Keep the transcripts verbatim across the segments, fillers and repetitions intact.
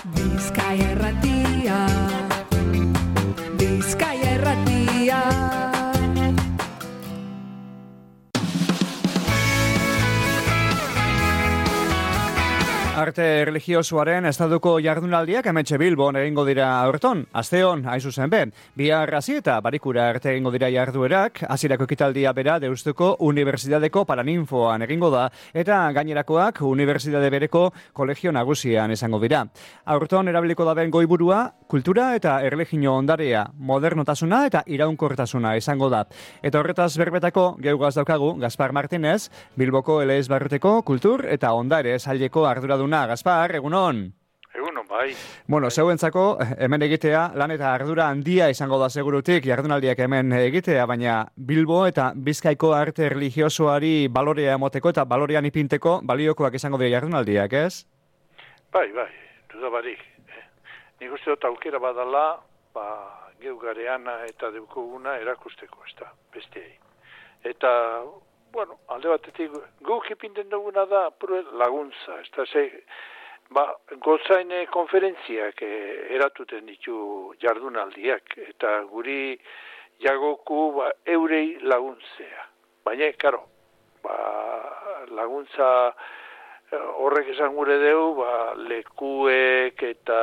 Bizkaia Irratia, Bizkaia Irratia. Arte erlijiosoaren estatuko jardunaldiak hementxe Bilbon egingo dira aurton. Asteon, hain zuzen ben, bihar hasi eta barikura arte egingo dira jarduerak, hasierako ekitaldia bera Deustuko Unibertsitateko Paraninfoan egingo da, eta gainerakoak Unibertsitate bereko kolegio nagusian izango dira. Aurton erabiliko daben goiburua, kultura eta erlijio ondarea, modernotasuna eta iraunkortasuna izango da. Eta horretaz berbetako geugaz daukagu, Gaspar Martinez, Bilboko Elez Barruteko kultur eta ondare saileko arduraduna. Gaspar, egunon. Egunon, bai. Bueno, zeuentzako, hemen egitea, lan eta ardura handia izango da segurutik, jardunaldiak hemen egitea, baina Bilbo eta Bizkaiko arte religiosoari balorea emoteko eta balorean ipinteko baliokoak izango dira jardunaldiak, ez? Bai, bai, duda barik. Nik uste dut aukera badala, ba, geugareana eta deukuguna erakusteko, ez da, besteei. Eta, bueno, alde batetik, guk ipinten duguna da pure laguntza, ez da, ze, ba, gozaine konferentziak eh, eratuten ditu jardunaldiak, eta guri jagoku ba, eurei laguntzea. Baina, karo, ba, laguntza horrek esan gure deu, ba, lekuek eta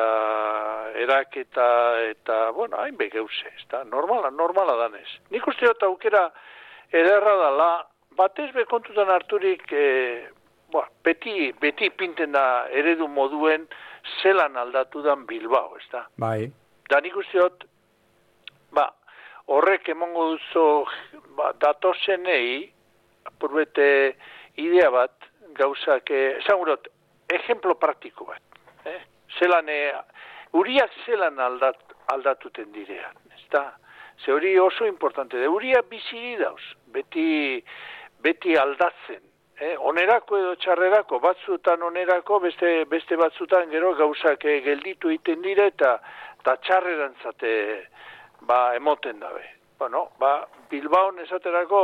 eraketa eta, bueno, hainbe geuse, ez da, normala, normala danez. Nik uste dut aukera ederra dala, batez bekontutan harturik, e, ba, beti, beti pinten da eredu moduen zelan aldatu dan Bilbao, ez da? Bai. Da nik usteot, ba, horrek emongo duzu, ba, datozenei, apurbete idea bat, gauzak, esan gurot, ejemplo praktiko bat, eh? Zelan, e, uriak zelan aldat, aldatuten direan, ez da? Ze hori oso importante, de uriak biziri dauz, beti, beti aldatzen, eh? Onerako edo txarrerako, batzutan onerako, beste, beste batzutan gero gauzak eh, gelditu iten dire eta, eta txarrerantzate ba, emoten dabe. Bueno, ba, Bilbaon esaterako,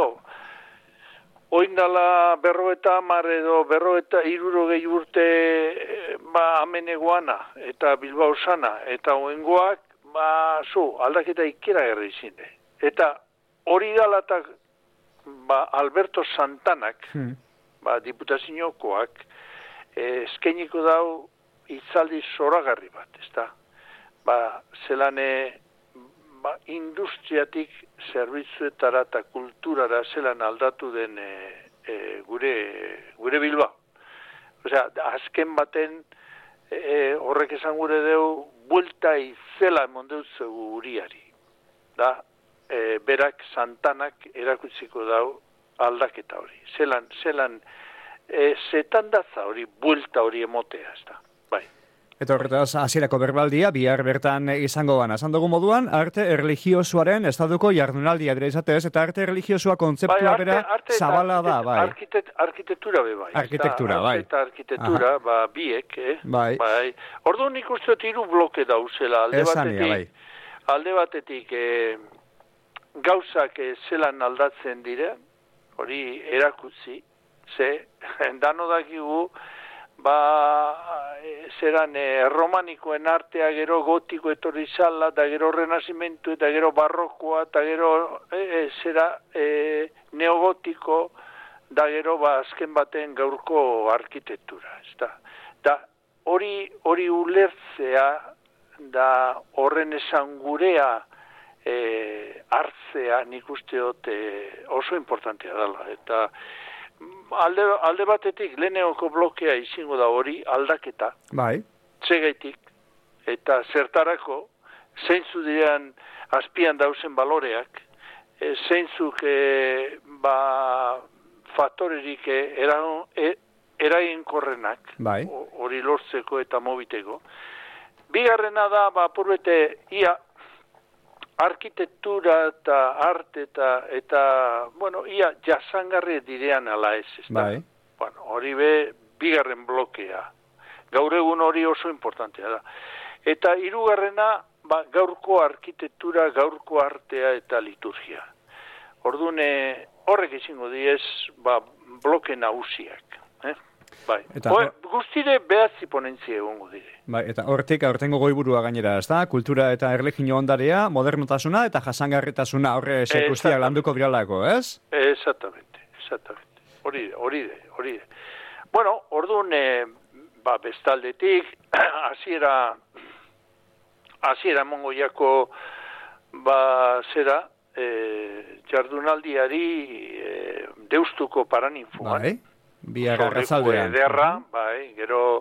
oindala berroeta amar edo berroeta iruro gehi urte ba, amenegoana eta Bilbao sana, eta oengoak, ba, zu, aldaketa ikera gerri zine. Eta hori dalatak, ba, Alberto Santanak, hmm. ba, diputaziokoak, eh, eskeniko dau itzaldi zoragarri bat, ez da? Ba, zelane, ba, industriatik zerbitzuetara eta kulturara zelan aldatu den e, e, gure, gure Bilbao. Osea, azken baten, e, horrek esan gure deu, buelta izela emondeutze guriari. Da, e, berak Santanak erakutziko dau aldaketa hori. Zelan, zelan, e, zetan datza hori, buelta hori emotea, ez da. Bai. Eta horretaz, hasierako berbaldia, bihar bertan izango gana. Esan dugu moduan, arte erlijiosoaren estatuko jardunaldia dira izatez, eta arte erlijiosoa kontzeptua bai, bera arte, zabala da, bai. Arkitet, arkitektura be bai. Arkitektura, bai. Eta arkitektura, Aha. ba, biek, eh? Bai. bai. Orduan nik uste dut hiru bloke dauzela, alde Esania, batetik, bai. alde batetik eh, gauzak eh, zelan aldatzen dire, hori erakutzi, ze, dano dakigu, ba, e, zeran e, romanikoen artea gero gotiko etorri zala, da gero renazimentu, eta gero barrokoa, eta gero e, e, zera e, neogotiko, da gero ba, azken baten gaurko arkitektura, ez da. Da hori, hori ulertzea, da horren esan gurea e, hartzea nik usteot e, oso importantea dela, eta Alde, alde batetik leheneko blokea izango da hori aldaketa. Bai. Txegaitik. Eta zertarako, zeintzu diren azpian dauzen baloreak, e, zeintzuk e, ba, faktorerik e, e, eraginkorrenak, bai. Hori lortzeko eta mobiteko. Bigarrena da, ba, purbete, ia, arkitektura eta arte eta, eta bueno, ia jasangarri direan ala ez, ez da? Bai. Bueno, hori be, bigarren blokea. Gaur egun hori oso importantea da. Eta hirugarrena, ba, gaurko arkitektura, gaurko artea eta liturgia. Orduan, horrek izango diez, ba, bloke nagusiak. Eh? bai. Eta, Oe, guztire behatzi ponentzia egongo dire. Bai, eta hortik aurtengo goiburua gainera, ezta? Kultura eta erlijio ondarea, modernotasuna eta jasangarritasuna horre guztiak landuko biralako, ez? Exactamente, exactamente. Hori, hori, hori. Bueno, orduan, eh, ba, bestaldetik, hasiera, hasiera mongoiako, ba, zera, eh, jardunaldiari eh, deustuko paraninfuan. Bai, bihar arratzaldean. Ederra, bai, gero,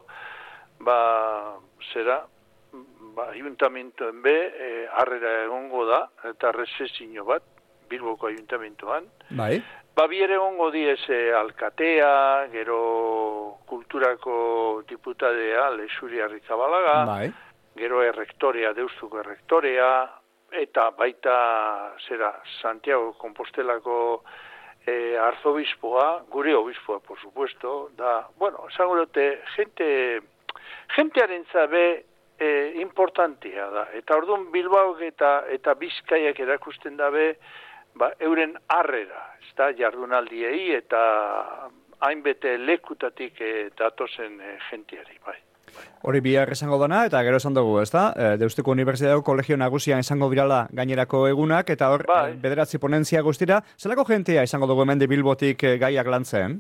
ba, zera, ba, ayuntamentoen be, eh, harrera egongo da, eta resesino bat, Bilboko ayuntamentoan. Bai. Ba, biere egongo diez eh, alkatea, gero kulturako diputadea, Lexuri Arrizabalaga, bai. Gero errektorea, deustuko errektorea, eta baita, zera, Santiago Compostelako eh, arzobispoa, gure obispoa, por supuesto, da, bueno, esango dute, gente, gentearen zabe eh, importantea da, eta orduan Bilbaok eta, eta Bizkaiak erakusten dabe, ba, euren harrera, ezta, jardunaldiei eta hainbete lekutatik eh, datozen eh, gentiari, bai. Hori bihar esango dana, eta gero esan dugu, ezta? E, Deustuko Unibertsitateko Kolegio Nagusian izango birala gainerako egunak, eta hor, bai. e, bederatzi ponentzia guztira, zelako jentea izango dugu hemen de Bilbotik e, gaiak lantzen?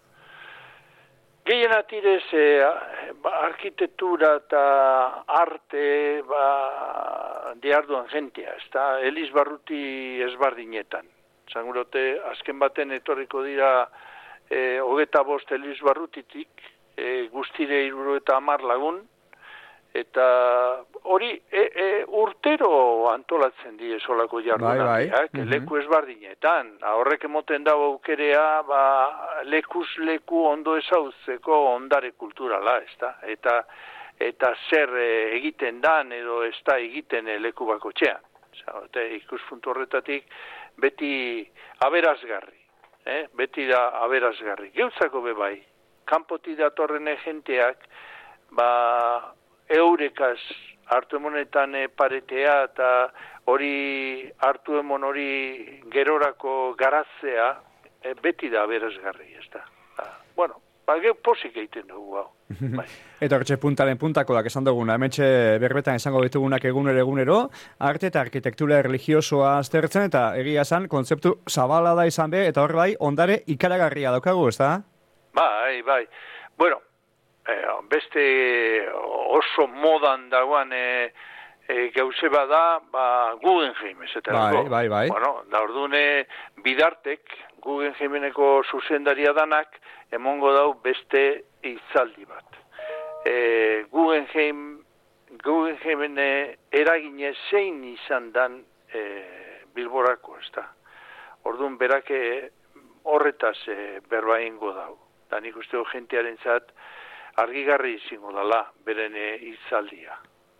Gehien atirez, eh, ba, arkitektura eta arte ba, diarduan jentea, ezta? Eliz Barruti ezbardinetan. Zangurote, azken baten etorriko dira eh, hogeta bost Eliz Barrutitik, E, guztire iruro eta amar lagun, eta hori e, e, urtero antolatzen die solako jardunaldiak, bai, bai. leku ezbardinetan. Horrek emoten dago aukerea, ba, lekuz leku ondo ezautzeko ondare kulturala, ezta? Eta, eta zer e, egiten dan edo ez da egiten e, leku bakotxean. Ikuspuntu horretatik beti aberazgarri, eh? beti da aberazgarri. Geutzako be bai. Kanpoti datorren jenteak, ba, eurekaz hartu emonetan paretea eta hori hartu emon hori gerorako garatzea e, beti da berazgarri, ez da. Ba, bueno, ba, geu posik egiten dugu, hau. Bai. Eta hortxe puntaren puntakoak esan duguna, hementxe berbetan esango ditugunak egunero egunero, arte eta arkitektura religiosoa aztertzen, eta egia esan, kontzeptu zabala da izan be, eta hor bai, ondare ikaragarria daukagu, ez da? Bai, bai. Bueno, eh, beste oso modan dagoan eh, eh, gauze bada, ba, Guggenheim, ez eta bai, bai, bai. Bueno, da ordune bidartek, Guggenheimeneko zuzendaria danak, emongo dau beste hitzaldi bat. Eh, Guggenheim, Guggenheimen eragine zein izan dan eh, Bilborako, ez da. Orduan berake horretaz eh, berba ingo dau. Da nik usteo jentearen zat argigarri izango dala beren hitzaldia.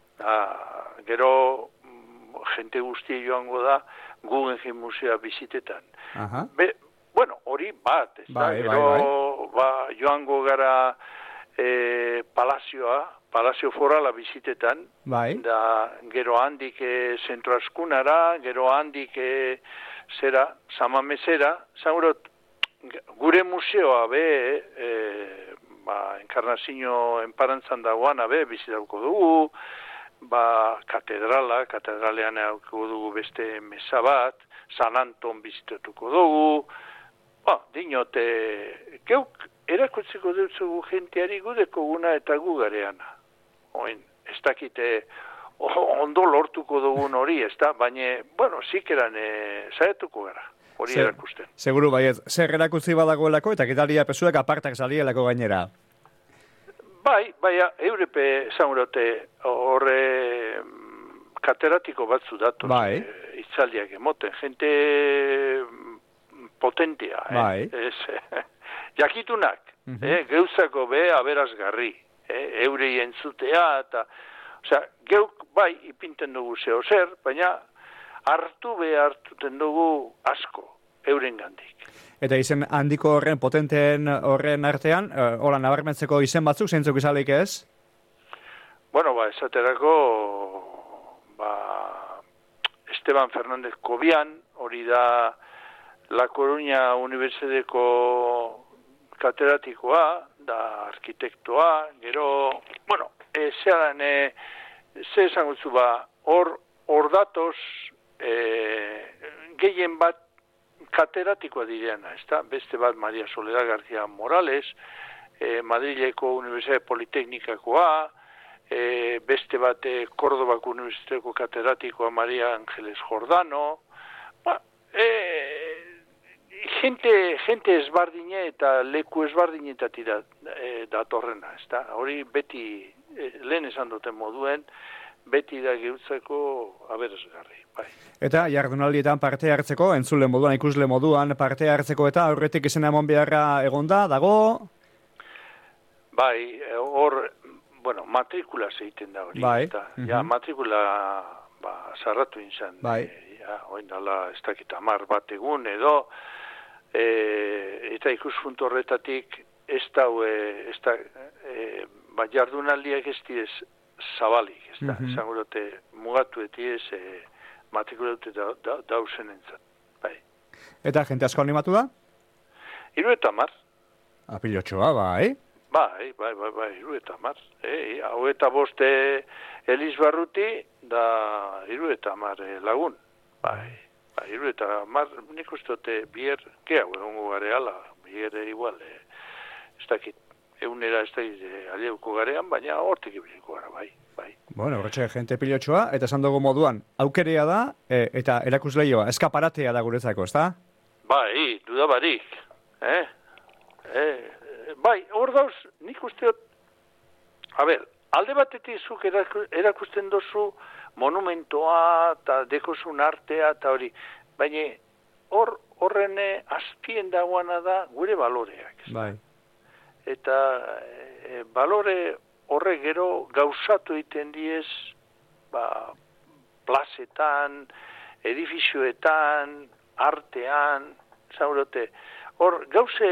Gero jente guztia joango da Guggenheim Musea bizitetan. Aha. Be, bueno, hori bat, ez da, bai, gero bai, bai. Ba, joango gara e, palazioa, palazio forala bizitetan, bai. da gero handik e, zentro askunara, gero handik e, zera, samamezera, zangurot, gure museoa be, e, ba, enkarnazio enparantzan dagoan, be, bizitauko dugu, ba, katedrala, katedralean auko dugu beste mesa bat, San Anton bizitatuko dugu, ba, dinote, geuk erakutziko dutzugu jenteari gudeko guna eta gu gareana. Oin, ez dakite ondo lortuko dugun hori, ez da, baina, bueno, zikeran e, zaetuko gara. Hori erakusten. Seguru baiet, zer erakutzi badagoelako eta gidalia pesuek apartak salielako gainera. Bai, bai, eurepe zangurote horre kateratiko batzu datu. Bai. E, itzaldiak emoten, jente potentia. Bai. Eh? Ez, jakitunak, uh-huh. eh? geuzako be aberazgarri. Eh? Eurei entzutea eta, osea, geuk bai ipinten dugu zeo zer, baina hartu be hartuten dugu asko, euren gandik. Eta izen handiko horren, potenteen horren artean, uh, hola, nabarmentzeko izen batzuk, zeintzuk izaleik ez? Bueno, ba, esaterako, ba, Esteban Fernández Cobian, hori da La Coruña Unibertsitateko katedratikoa, da arkitektoa, gero, bueno, e, zeran, e, ze esan gutzu ba, hor, hor datoz, e, gehien bat katedratikoa direana, ezta? Beste bat Maria Soledad García Morales, e, Madrileko Unibertsitate Politeknikakoa, e, beste bat e, Kordobako Unibertsitateko katedratikoa Maria Ángeles Jordano, ba, e, gente, gente ezbardine eta leku ezbardinetatik da, e, datorrena, ezta? Hori beti, e, lehen esan duten moduen, beti da geutzeko aberasgarri, bai. Eta jardunaldietan parte hartzeko, entzule moduan, ikusle moduan parte hartzeko eta aurretik izena emon beharra egonda, dago? Bai, hor, bueno, matrikula zeiten da hori. Bai. Eta, uh-huh. ja, matrikula, ba, sarratu inzan. Bai. E, ja, oin dala, ez dakit amar bat egun edo, e, eta ikuspuntu horretatik, ez da, e, ez da, e, ba, jardunaldiak ez direz zabalik, ez da, uh-huh. esango dute, mugatu etiez, e, matrikula dute da, da, dausen entzat, bai. Eta jente asko animatu da? Hiru eta mar. Apilotxoa, bai. Bai, bai, bai, bai, hiru eta mar. E, hau eta boste Eliz Barruti, da hiru eta mar lagun. Bai, bai, hiru eta mar, nik uste dute bier, ke hau egongo gare ala, bier igual, e, ez dakit, egunera ez dakit e, alieuko garean, baina hortik ibiliko gara, bai, bai. Bueno, horretxe, jente pilotxoa, eta esan dugu moduan, aukerea da, e, eta erakusleioa, eskaparatea da guretzako, ez da? Bai, duda barik, eh? Eh, bai, hor dauz, nik usteot, a ber, alde batetik zuk erakusten dozu monumentoa eta dekozun artea eta hori, baina hor horren azpien dagoana da gure baloreak. Bai. Eta e, balore horre gero gauzatu egiten diez, ba, plazetan, edifizioetan, artean, zaurote, hor gauze,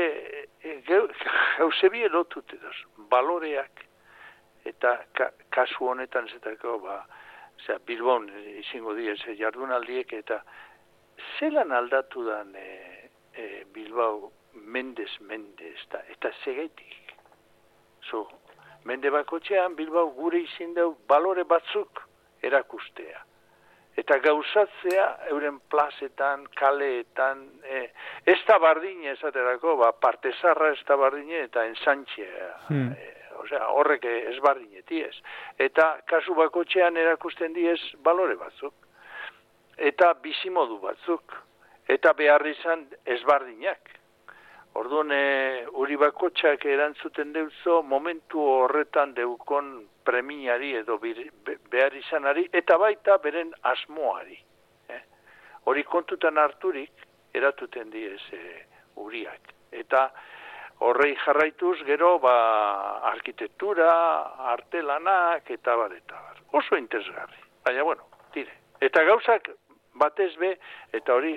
gauze bie lotute doz, baloreak, eta ka, kasu honetan zetako, ba, zera, Bilbon izango diez jardunaldiek, eta zelan aldatu dan e, e, Bilbao mendez mendez, eta, eta segaitik. So, mende bakotxean Bilbao gure izin dau balore batzuk erakustea. Eta gauzatzea euren plazetan, kaleetan, e, ez da bardine esaterako, ba, partezarra ez da bardine eta ensantxea. Hmm. E, osea, horrek ez bardine diez. Eta kasu bakotxean erakusten diez balore batzuk. Eta bizimodu batzuk. Eta behar izan ezbardinak. Orduan, e, uri bakotxak erantzuten deutzo, momentu horretan deukon premiari edo bir, be, behar izanari, eta baita beren asmoari. Eh? Hori kontutan harturik, eratuten diez e, uriak. Eta horrei jarraituz gero, ba, arkitektura, artelanak, eta bar, eta bar. Oso interesgarri. Baina, bueno, tire. Eta gauzak batez be, eta hori,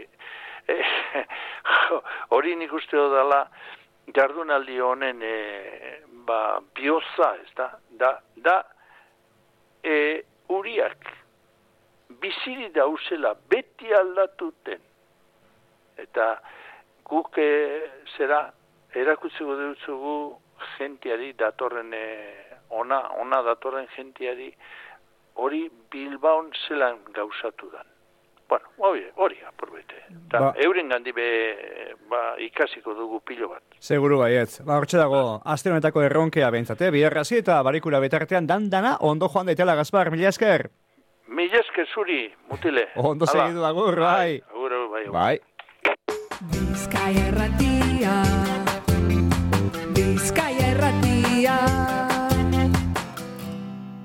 hori nik uste dela jardunaldi honen e, ba, bioza, ez da, da, da e, uriak biziri dauzela beti aldatuten eta guk e, zera erakutzeko dutzugu jentiari datorren e, ona, ona datorren jentiari hori Bilbaon zelan gauzatu dan. Bueno, hori, hori apurbete. Ba, euren gandi be, ba, ikasiko dugu pilo bat. Seguru baietz. Ba, hortxe dago, aste honetako erronkea behintzate, biherrazi eta barikura betartean dandana ondo joan daitela, Gaspar, mila esker. Mila esker zuri, mutile. Ondo segidu, agur, bai. Agur, bai. Bai. Bizkaia erratia, Bizkaia erratia.